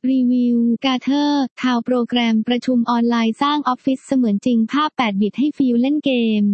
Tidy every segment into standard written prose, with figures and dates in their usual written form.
รีวิวกาเทอร์ทาวโปรแกรมประชุมออนไลน์สร้างออฟฟิศเสมือนจริงภาพ8บิตให้ฟีลเล่นเกม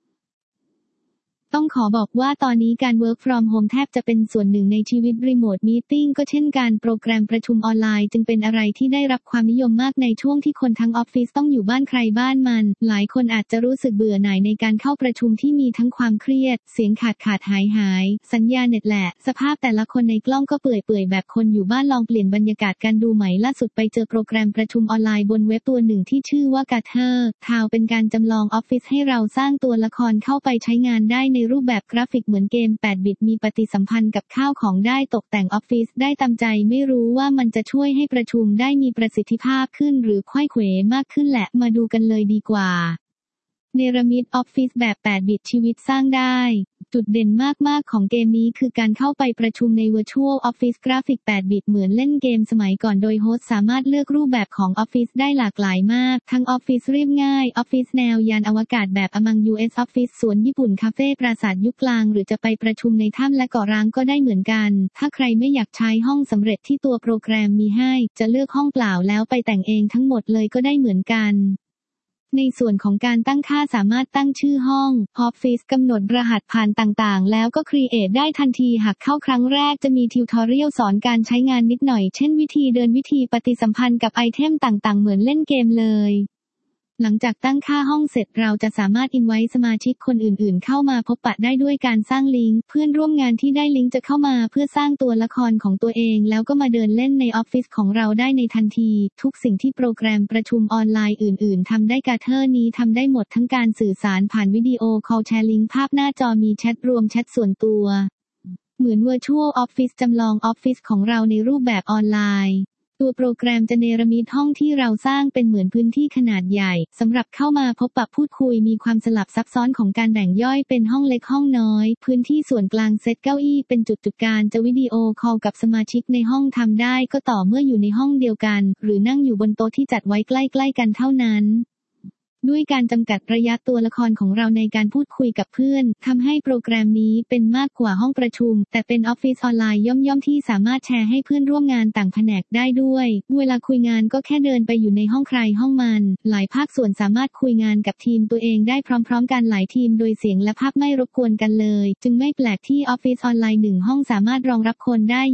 ต้องขอบอกว่าตอนนี้การ work from home แทบจะเป็นส่วนหนึ่งในชีวิต remote meeting ก็เช่นการโปรแกรมประชุมออนไลน์จึงเป็นอะไรที่ได้รับความนิยมมากในช่วงที่คนทั้งออฟฟิศต้องอยู่บ้านใครบ้านมันหลายคนอาจจะรู้สึกเบื่อหน่ายในการเข้าประชุมที่มีทั้งความเครียดเสียงขาดหายสัญญาณเน็ตแหละสภาพแต่ละคนในกล้องก็เปื่อยแบบคนอยู่บ้านลองเปลี่ยนบรรยากาศการดูใหม่ล่าสุดไปเจอโปรแกรมประชุมออนไลน์บนเว็บตัวหนึ่งที่ชื่อว่าGather Townเป็นการจำลองออฟฟิศให้เราสร้างตัวละครเข้าไปใช้งานได้ในรูปแบบกราฟิกเหมือนเกม8บิตมีปฏิสัมพันธ์กับข้าวของได้ตกแต่งออฟฟิศได้ตามใจไม่รู้ว่ามันจะช่วยให้ประชุมได้มีประสิทธิภาพขึ้นหรือไขว้เขวมากขึ้นแหละมาดูกันเลยดีกว่าเนรมิตออฟฟิศแบบ8บิตชีวิตสร้างได้จุดเด่นมากๆของเกมนี้คือการเข้าไปประชุมใน Virtual Office กราฟิก8บิตเหมือนเล่นเกมสมัยก่อนโดยโฮสต์สามารถเลือกรูปแบบของออฟฟิศได้หลากหลายมากทั้งออฟฟิศเรียบง่ายออฟฟิศแนวยานอวกาศแบบ Among US Office สวนญี่ปุ่นคาเฟ่ปราสาทยุคกลางหรือจะไปประชุมในถ้ำและเกาะร้างก็ได้เหมือนกันถ้าใครไม่อยากใช้ห้องสำเร็จที่ตัวโปรแกรมมีให้จะเลือกห้องเปล่าแล้วไปแต่งเองทั้งหมดเลยก็ได้เหมือนกันในส่วนของการตั้งค่าสามารถตั้งชื่อห้อง Office กำหนดรหัสผ่านต่างๆแล้วก็ Create ได้ทันทีหากเข้าครั้งแรกจะมีทิวทอเรียลสอนการใช้งานนิดหน่อยเช่นวิธีเดินวิธีปฏิสัมพันธ์กับไอเทมต่างๆเหมือนเล่นเกมเลยหลังจากตั้งค่าห้องเสร็จเราจะสามารถอินไว้สมาชิกคนอื่นๆเข้ามาพบปะได้ด้วยการสร้างลิงก์เพื่อนร่วมงานที่ได้ลิงก์จะเข้ามาเพื่อสร้างตัวละครของตัวเองแล้วก็มาเดินเล่นในออฟฟิศของเราได้ในทันทีทุกสิ่งที่โปรแกรมประชุมออนไลน์อื่นๆทำได้Gatherนี้ทำได้หมดทั้งการสื่อสารผ่านวิดีโอคอลแชร์ลิงก์ภาพหน้าจอมีแชทรวมแชทส่วนตัวเหมือน Virtual Office จำลองออฟฟิศของเราในรูปแบบออนไลน์ตัวโปรแกรมจะเนรมิตห้องที่เราสร้างเป็นเหมือนพื้นที่ขนาดใหญ่สำหรับเข้ามาพบปะพูดคุยมีความสลับซับซ้อนของการแบ่งย่อยเป็นห้องเล็กห้องน้อยพื้นที่ส่วนกลางเซตเก้าอี้เป็นจุดการจะวิดีโอคอลกับสมาชิกในห้องทำได้ก็ต่อเมื่ออยู่ในห้องเดียวกันหรือนั่งอยู่บนโต๊ะที่จัดไว้ใกล้ๆกันเท่านั้นด้วยการจำกัดระยะตัวละครของเราในการพูดคุยกับเพื่อนทำให้โปรแกรมนี้เป็นมากกว่าห้องประชุมแต่เป็นออฟฟิศออนไลน์ย่อมที่สามารถแชร์ให้เพื่อนร่วมงานต่างแผนกได้ด้วยเวลาคุยงานก็แค่เดินไปอยู่ในห้องใครห้องมันหลายภาคส่วนสามารถคุยงานกับทีมตัวเองได้พร้อมๆกันหลายทีมโดยเสียงและภาพไม่รบกวนกันเลยจึงไม่แปลกที่ออฟฟิศออนไลน์1ห้องสามารถรองรับคนได้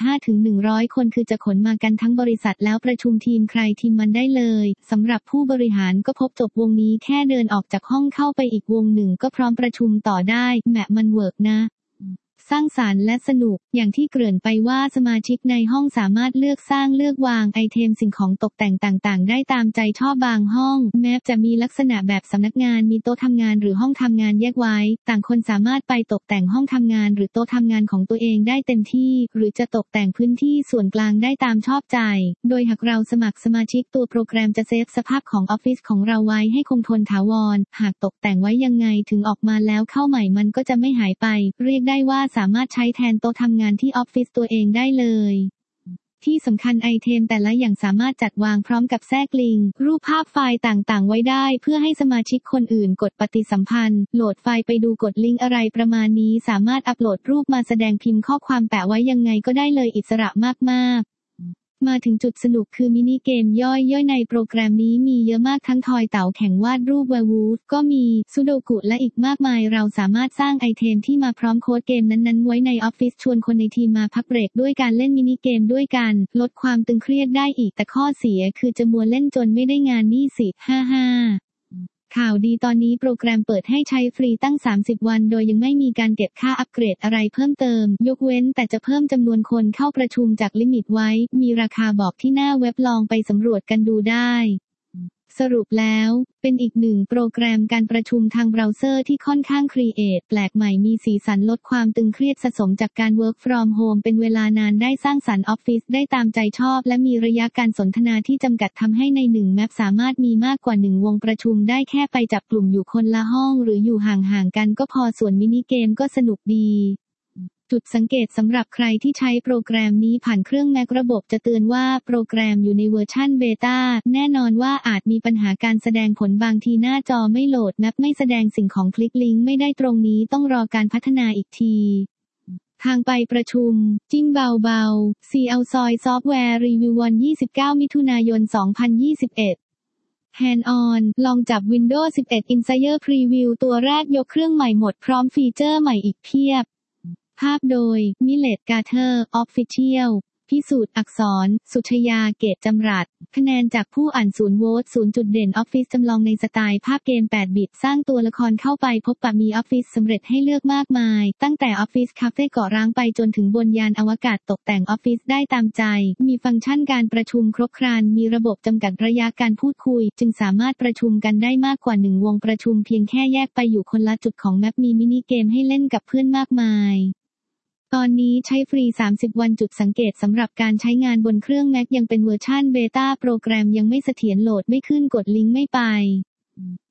25-100 คนคือจะขนมากันทั้งบริษัทแล้วประชุมทีมใครทีมมันได้เลยสำหรับผู้บริหารก็พบจบวงนี้แค่เดินออกจากห้องเข้าไปอีกวงหนึ่งก็พร้อมประชุมต่อได้แหมมันเวิร์กนะสร้างสรรค์และสนุกอย่างที่เกริ่นไปว่าสมาชิกในห้องสามารถเลือกสร้างเลือกวางไอเทมสิ่งของตกแต่งต่างๆได้ตามใจชอบบางห้องแม้จะมีลักษณะแบบสำนักงานมีโต๊ะทำงานหรือห้องทำงานแยกไว้ต่างคนสามารถไปตกแต่งห้องทำงานหรือโต๊ะทำงานของตัวเองได้เต็มที่หรือจะตกแต่งพื้นที่ส่วนกลางได้ตามชอบใจโดยหากเราสมัครสมาชิกตัวโปรแกรมจะเซฟสภาพของออฟฟิศของเราไว้ให้คงทนถาวรหากตกแต่งไว้ยังไงถึงออกมาแล้วเข้าใหม่มันก็จะไม่หายไปเรียกได้ว่าสามารถใช้แทนโต๊ะทำงานที่ออฟฟิศตัวเองได้เลยที่สำคัญไอเทมแต่ละอย่างสามารถจัดวางพร้อมกับแทรกลิงก์รูปภาพไฟล์ต่างๆไว้ได้เพื่อให้สมาชิกคนอื่นกดปฏิสัมพันธ์โหลดไฟล์ไปดูกดลิงก์อะไรประมาณนี้สามารถอัปโหลดรูปมาแสดงพิมพ์ข้อความแปะไว้ยังไงก็ได้เลยอิสระมากๆมาถึงจุดสนุกคือมินิเกมย่อยในโปรแกรมนี้มีเยอะมากทั้งทอยเต๋าแข่งวาดรูปแวร์วูฟก็มีซูโดกุและอีกมากมายเราสามารถสร้างไอเทมที่มาพร้อมโค้ดเกมนั้นๆไว้ในออฟฟิศชวนคนในทีมมาพักเบรกด้วยการเล่นมินิเกมด้วยกันลดความตึงเครียดได้อีกแต่ข้อเสียคือจะมัวเล่นจนไม่ได้งานนี่สิข่าวดีตอนนี้โปรแกรมเปิดให้ใช้ฟรีตั้ง30วันโดยยังไม่มีการเก็บค่าอัปเกรดอะไรเพิ่มเติมยกเว้นแต่จะเพิ่มจำนวนคนเข้าประชุมจากลิมิตไว้มีราคาบอกที่หน้าเว็บลองไปสำรวจกันดูได้สรุปแล้วเป็นอีกหนึ่งโปรแกรมการประชุมทางเบราว์เซอร์ที่ค่อนข้างครีเอทแปลกใหม่มีสีสันลดความตึงเครียดสะสมจากการ work from home เป็นเวลานานได้สร้างสรรค์ออฟฟิศได้ตามใจชอบและมีระยะการสนทนาที่จำกัดทำให้ใน1แมปสามารถมีมากกว่า1วงประชุมได้แค่ไปจับกลุ่มอยู่คนละห้องหรืออยู่ห่างๆกันก็พอส่วนมินิเกมก็สนุกดีจุดสังเกตสำหรับใครที่ใช้โปรแกรมนี้ผ่านเครื่อง Mac ระบบจะเตือนว่าโปรแกรมอยู่ในเวอร์ชันเบต้าแน่นอนว่าอาจมีปัญหาการแสดงผลบางทีหน้าจอไม่โหลดนับไม่แสดงสิ่งของคลิกลิงก์ไม่ได้ตรงนี้ต้องรอการพัฒนาอีกทีทางไปประชุมจิ้มเบาๆ CL Soy Software Review วัน 29 มิถุนายน 2021 Hand on ลองจับ Windows 11 Insider Preview ตัวแรกยกเครื่องใหม่หมดพร้อมฟีเจอร์ใหม่อีกเพียบ ภาพโดย Millet Carter Official พิสูจน์อักษร สุชยา เกตจำรัด คะแนนจากผู้อ่าน0โหวต0จุดเด่นออฟฟิศจำลองในสไตล์ภาพเกม8บิตสร้างตัวละครเข้าไปพบปะมีออฟฟิศสำเร็จให้เลือกมากมาย ตั้งแต่ออฟฟิศคาเฟ่เกาะร้างไปจนถึงบนยานอวกาศตกแต่งออฟฟิศได้ตามใจ มีฟังก์ชันการประชุมครบครัน มีระบบจำกัดระยะการพูดคุย จึงสามารถประชุมกันได้มากกว่า1วงประชุมเพียงแค่แยกไปอยู่คนละจุดของแมปมีมินิเกมให้เล่นกับเพื่อนมากมายตอนนี้ใช้ฟรี30วันจุดสังเกตสำหรับการใช้งานบนเครื่อง Mac ยังเป็นเวอร์ชันเบต้าโปรแกรมยังไม่เสถียรโหลดไม่ขึ้นกดลิงก์ไม่ไป